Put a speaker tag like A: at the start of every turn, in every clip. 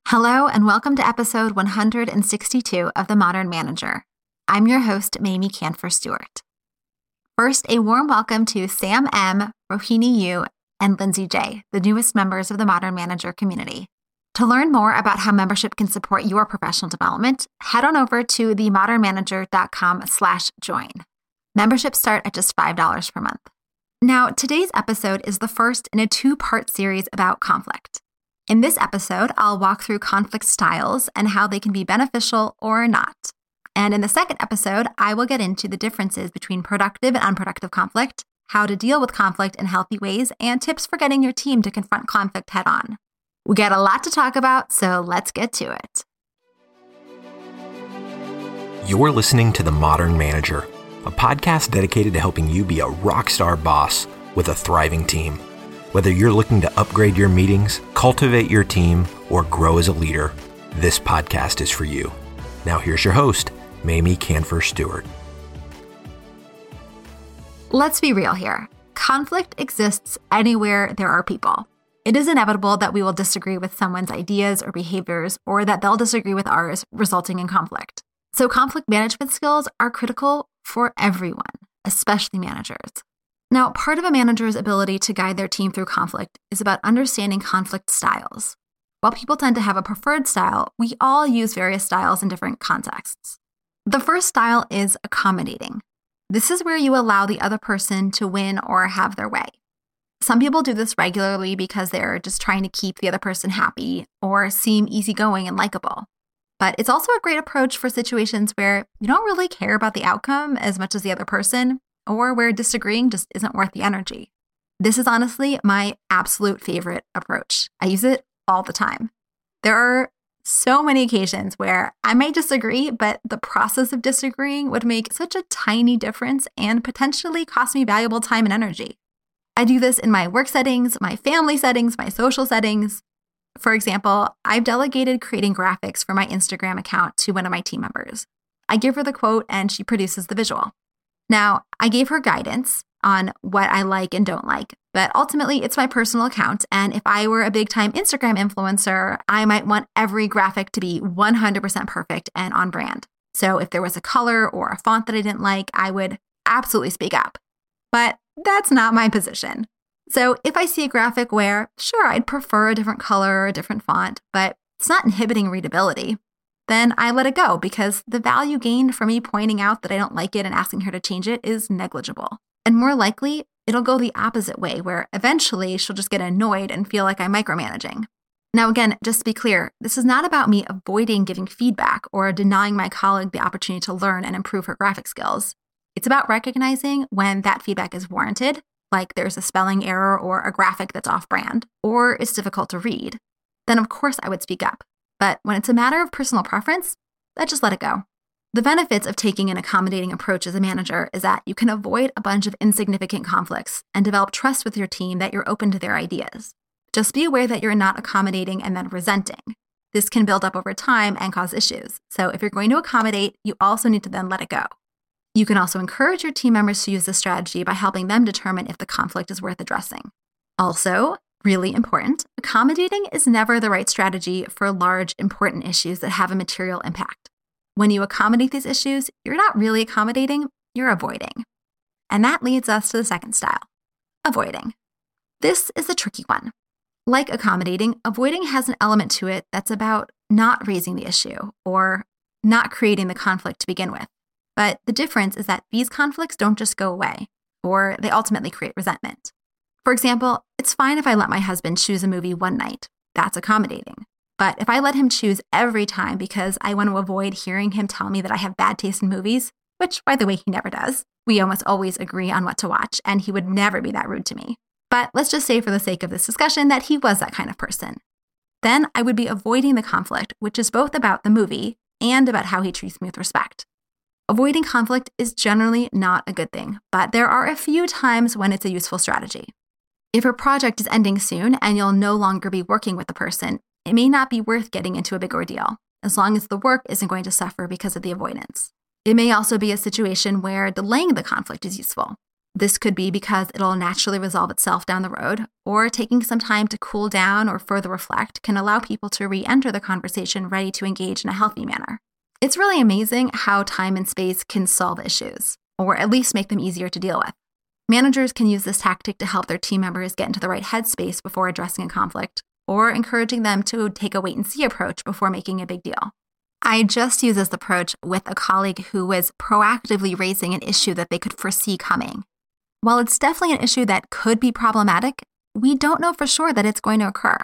A: Hello, and welcome to episode 162 of The Modern Manager. I'm your host, Mamie Canfer Stewart. First, a warm welcome to Sam M., Rohini U., and Lindsay J., the newest members of the Modern Manager community. To learn more about how membership can support your professional development, head on over to themodernmanager.com/join. Memberships start at just $5 per month. Now, today's episode is the first in a two-part series about conflict. In this episode, I'll walk through conflict styles and how they can be beneficial or not. And in the second episode, I will get into the differences between productive and unproductive conflict, how to deal with conflict in healthy ways, and tips for getting your team to confront conflict head-on. We got a lot to talk about, so let's get to it.
B: You're listening to The Modern Manager, a podcast dedicated to helping you be a rockstar boss with a thriving team. Whether you're looking to upgrade your meetings, cultivate your team, or grow as a leader, this podcast is for you. Now here's your host, Mamie Canfer Stewart.
A: Let's be real here. Conflict exists anywhere there are people. It is inevitable that we will disagree with someone's ideas or behaviors, or that they'll disagree with ours, resulting in conflict. So conflict management skills are critical for everyone, especially managers. Now, part of a manager's ability to guide their team through conflict is about understanding conflict styles. While people tend to have a preferred style, we all use various styles in different contexts. The first style is accommodating. This is where you allow the other person to win or have their way. Some people do this regularly because they're just trying to keep the other person happy or seem easygoing and likable. But it's also a great approach for situations where you don't really care about the outcome as much as the other person, or where disagreeing just isn't worth the energy. This is honestly my absolute favorite approach. I use it all the time. There are so many occasions where I may disagree, but the process of disagreeing would make such a tiny difference and potentially cost me valuable time and energy. I do this in my work settings, my family settings, my social settings. For example, I've delegated creating graphics for my Instagram account to one of my team members. I give her the quote and she produces the visual. Now, I gave her guidance on what I like and don't like, but ultimately it's my personal account. And if I were a big-time Instagram influencer, I might want every graphic to be 100% perfect and on brand. So if there was a color or a font that I didn't like, I would absolutely speak up. But that's not my position. So if I see a graphic where, sure, I'd prefer a different color or a different font, but it's not inhibiting readability, then I let it go because the value gained from me pointing out that I don't like it and asking her to change it is negligible. And more likely, it'll go the opposite way, where eventually she'll just get annoyed and feel like I'm micromanaging. Now again, just to be clear, this is not about me avoiding giving feedback or denying my colleague the opportunity to learn and improve her graphic skills. It's about recognizing when that feedback is warranted, like there's a spelling error or a graphic that's off-brand, or it's difficult to read. Then of course I would speak up. But when it's a matter of personal preference, I just let it go. The benefits of taking an accommodating approach as a manager is that you can avoid a bunch of insignificant conflicts and develop trust with your team that you're open to their ideas. Just be aware that you're not accommodating and then resenting. This can build up over time and cause issues. So if you're going to accommodate, you also need to then let it go. You can also encourage your team members to use this strategy by helping them determine if the conflict is worth addressing. Also, really important, accommodating is never the right strategy for large, important issues that have a material impact. When you accommodate these issues, you're not really accommodating, you're avoiding. And that leads us to the second style, avoiding. This is a tricky one. Like accommodating, avoiding has an element to it that's about not raising the issue or not creating the conflict to begin with. But the difference is that these conflicts don't just go away, or they ultimately create resentment. For example, it's fine if I let my husband choose a movie one night. That's accommodating. But if I let him choose every time because I want to avoid hearing him tell me that I have bad taste in movies, which, by the way, he never does. We almost always agree on what to watch, and he would never be that rude to me. But let's just say for the sake of this discussion that he was that kind of person. Then I would be avoiding the conflict, which is both about the movie and about how he treats me with respect. Avoiding conflict is generally not a good thing, but there are a few times when it's a useful strategy. If a project is ending soon and you'll no longer be working with the person, it may not be worth getting into a big ordeal, as long as the work isn't going to suffer because of the avoidance. It may also be a situation where delaying the conflict is useful. This could be because it'll naturally resolve itself down the road, or taking some time to cool down or further reflect can allow people to re-enter the conversation ready to engage in a healthy manner. It's really amazing how time and space can solve issues, or at least make them easier to deal with. Managers can use this tactic to help their team members get into the right headspace before addressing a conflict, or encouraging them to take a wait-and-see approach before making a big deal. I just used this approach with a colleague who was proactively raising an issue that they could foresee coming. While it's definitely an issue that could be problematic, we don't know for sure that it's going to occur.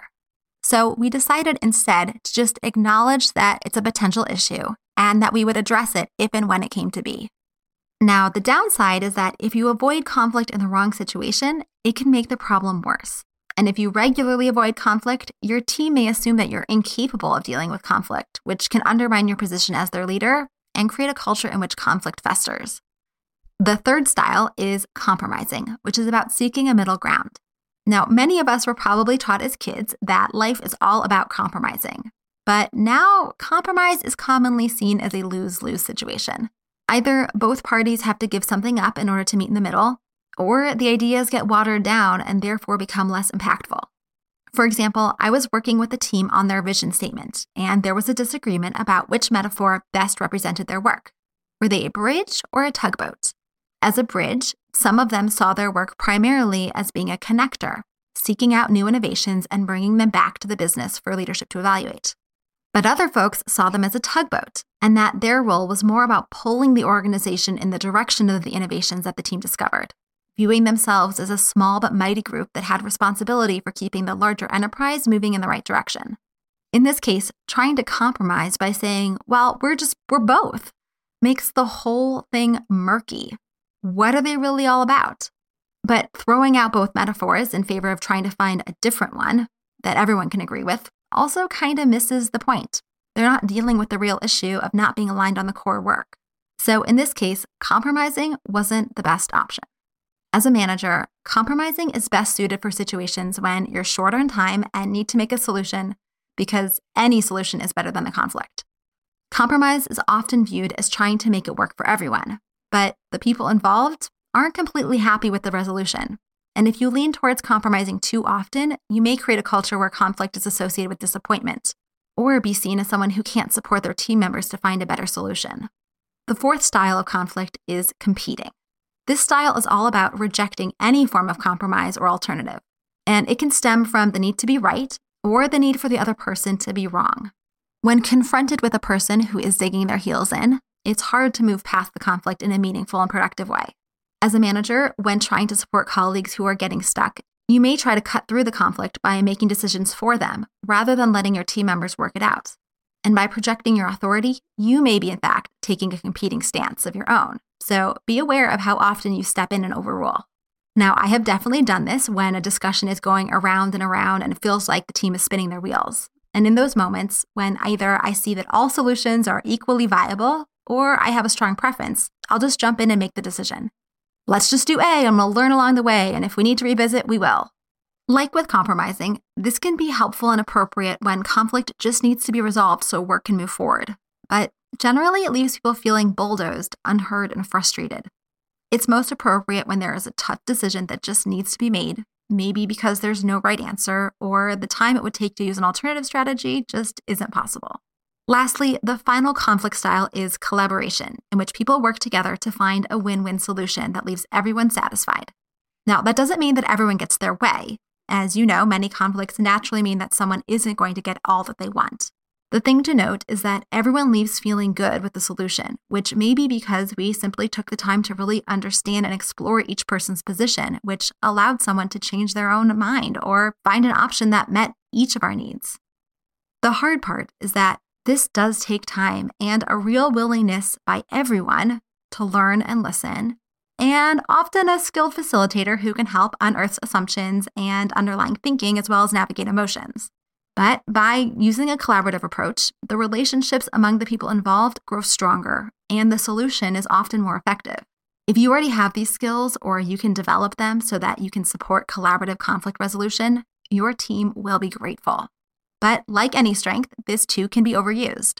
A: So we decided instead to just acknowledge that it's a potential issue and that we would address it if and when it came to be. Now, the downside is that if you avoid conflict in the wrong situation, it can make the problem worse. And if you regularly avoid conflict, your team may assume that you're incapable of dealing with conflict, which can undermine your position as their leader and create a culture in which conflict festers. The third style is compromising, which is about seeking a middle ground. Now, many of us were probably taught as kids that life is all about compromising. But now, compromise is commonly seen as a lose-lose situation. Either both parties have to give something up in order to meet in the middle, or the ideas get watered down and therefore become less impactful. For example, I was working with a team on their vision statement, and there was a disagreement about which metaphor best represented their work. Were they a bridge or a tugboat? As a bridge, some of them saw their work primarily as being a connector, seeking out new innovations and bringing them back to the business for leadership to evaluate. But other folks saw them as a tugboat, and that their role was more about pulling the organization in the direction of the innovations that the team discovered, viewing themselves as a small but mighty group that had responsibility for keeping the larger enterprise moving in the right direction. In this case, trying to compromise by saying, well, we're both, makes the whole thing murky. What are they really all about? But throwing out both metaphors in favor of trying to find a different one that everyone can agree with also kind of misses the point. They're not dealing with the real issue of not being aligned on the core work. So in this case, compromising wasn't the best option. As a manager, compromising is best suited for situations when you're short on time and need to make a solution because any solution is better than the conflict. Compromise is often viewed as trying to make it work for everyone, but the people involved aren't completely happy with the resolution. And if you lean towards compromising too often, you may create a culture where conflict is associated with disappointment, or be seen as someone who can't support their team members to find a better solution. The fourth style of conflict is competing. This style is all about rejecting any form of compromise or alternative, and it can stem from the need to be right or the need for the other person to be wrong. When confronted with a person who is digging their heels in, it's hard to move past the conflict in a meaningful and productive way. As a manager, when trying to support colleagues who are getting stuck, you may try to cut through the conflict by making decisions for them, rather than letting your team members work it out. And by projecting your authority, you may be, in fact, taking a competing stance of your own. So be aware of how often you step in and overrule. Now, I have definitely done this when a discussion is going around and around and it feels like the team is spinning their wheels. And in those moments, when either I see that all solutions are equally viable or I have a strong preference, I'll just jump in and make the decision. Let's just do A and we'll learn along the way, and if we need to revisit, we will. Like with compromising, this can be helpful and appropriate when conflict just needs to be resolved so work can move forward. But generally, it leaves people feeling bulldozed, unheard, and frustrated. It's most appropriate when there is a tough decision that just needs to be made, maybe because there's no right answer or the time it would take to use an alternative strategy just isn't possible. Lastly, the final conflict style is collaboration, in which people work together to find a win-win solution that leaves everyone satisfied. Now, that doesn't mean that everyone gets their way. As you know, many conflicts naturally mean that someone isn't going to get all that they want. The thing to note is that everyone leaves feeling good with the solution, which may be because we simply took the time to really understand and explore each person's position, which allowed someone to change their own mind or find an option that met each of our needs. The hard part is that this does take time and a real willingness by everyone to learn and listen, and often a skilled facilitator who can help unearth assumptions and underlying thinking as well as navigate emotions. But by using a collaborative approach, the relationships among the people involved grow stronger, and the solution is often more effective. If you already have these skills or you can develop them so that you can support collaborative conflict resolution, your team will be grateful. But like any strength, this too can be overused.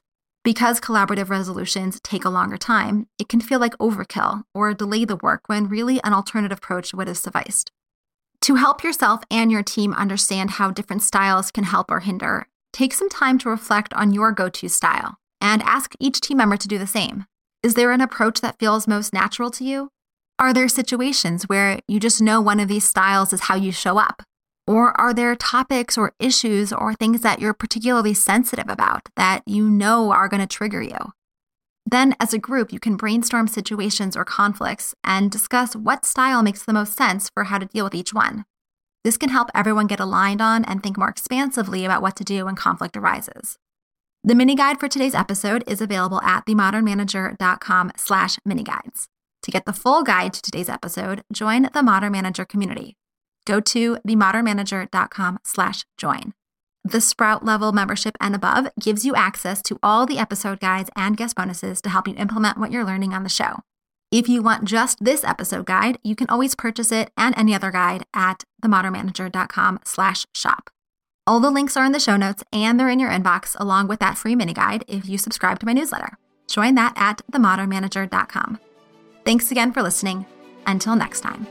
A: Because collaborative resolutions take a longer time, it can feel like overkill or delay the work when really an alternative approach would have sufficed. To help yourself and your team understand how different styles can help or hinder, take some time to reflect on your go-to style and ask each team member to do the same. Is there an approach that feels most natural to you? Are there situations where you just know one of these styles is how you show up? Or are there topics or issues or things that you're particularly sensitive about that you know are going to trigger you? Then, as a group, you can brainstorm situations or conflicts and discuss what style makes the most sense for how to deal with each one. This can help everyone get aligned on and think more expansively about what to do when conflict arises. The mini guide for today's episode is available at themodernmanager.com/miniguides. To get the full guide to today's episode, join the Modern Manager community. Go to themodernmanager.com/join. The Sprout level membership and above gives you access to all the episode guides and guest bonuses to help you implement what you're learning on the show. If you want just this episode guide, you can always purchase it and any other guide at themodernmanager.com/shop. All the links are in the show notes and they're in your inbox along with that free mini guide if you subscribe to my newsletter. Join that at themodernmanager.com. Thanks again for listening. Until next time.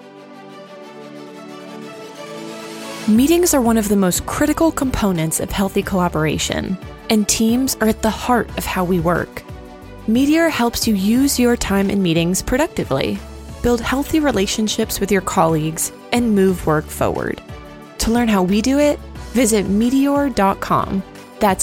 C: Meetings are one of the most critical components of healthy collaboration, and teams are at the heart of how we work. Meteor helps you use your time in meetings productively, build healthy relationships with your colleagues, and move work forward. To learn how we do it, visit meteor.com. That's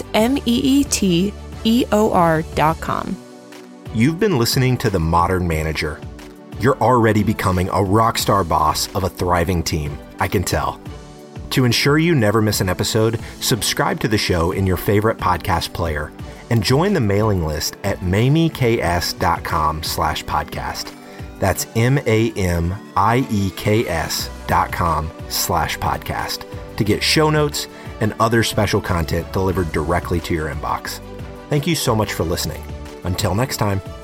C: MEETEOR.com.
B: You've been listening to The Modern Manager. You're already becoming a rock star boss of a thriving team, I can tell. To ensure you never miss an episode, subscribe to the show in your favorite podcast player and join the mailing list at mamieks.com/podcast. That's MAMIEKS.com/podcast to get show notes and other special content delivered directly to your inbox. Thank you so much for listening. Until next time.